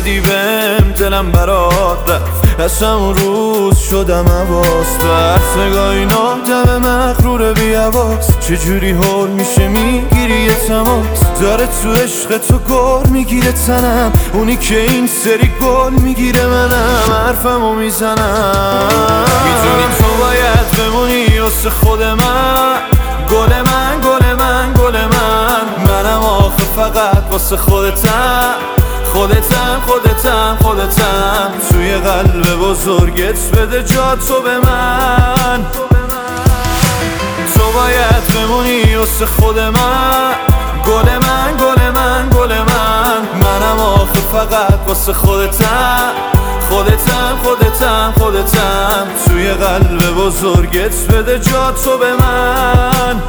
رسیدی بهم دلم برات رفت، از همون روز شدم حواس بس. نگاه این آدم مغرور بی حواس چجوری حال میشه میگیری یه تماس. داره تو عشق تو گل میگیره تنم، اونی که این سری گل میگیره منم حرفمو میزنم. میدونی تو باید بمونی واسه خود من، گل من گل من گل من. منم آخه فقط واسه خودتم، خودتم خودتم خودتم. توی قلب بزرگت بده جا تو به من. تو باید بمونی واسه خود من، گل من گل من گل من. منم آخه فقط واسه خودتم، خودتم خودتم خودتم. توی قلب بزرگت بده جا تو به من.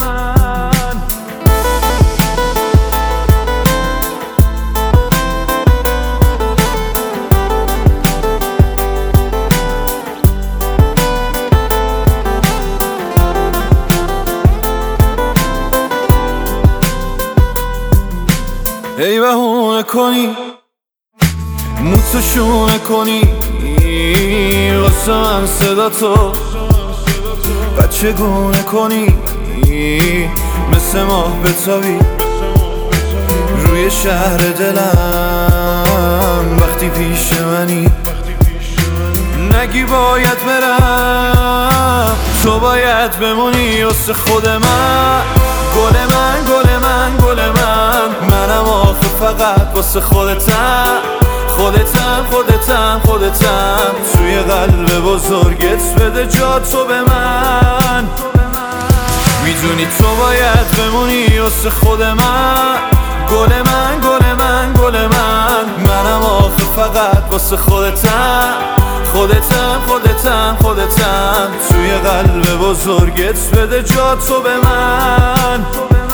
ای بهونه کنی موتو شونه کنی واسه من صدا تو بچه گونه کنی. مثل ماه بتابی روی شهر دلم وقتی پیش منی. نگی باید برم، تو باید بمونی واسه خود من. گل من گل من گل من. منم آخه فقط واسه خودتم، خودتم خودتم خودتم. توی قلب بزرگت بده جا تو به من. میدونی تو باید بمونی واسه خود من، گل من گل من گل من. منم آخه فقط واسه خودتم، خودتم خودتم خودتم. توی قلب بزرگت بده جا تو به من.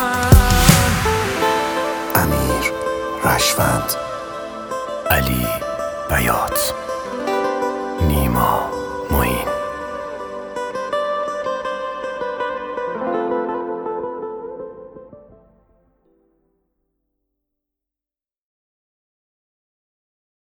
امیر رشوند، علی بیات، نیما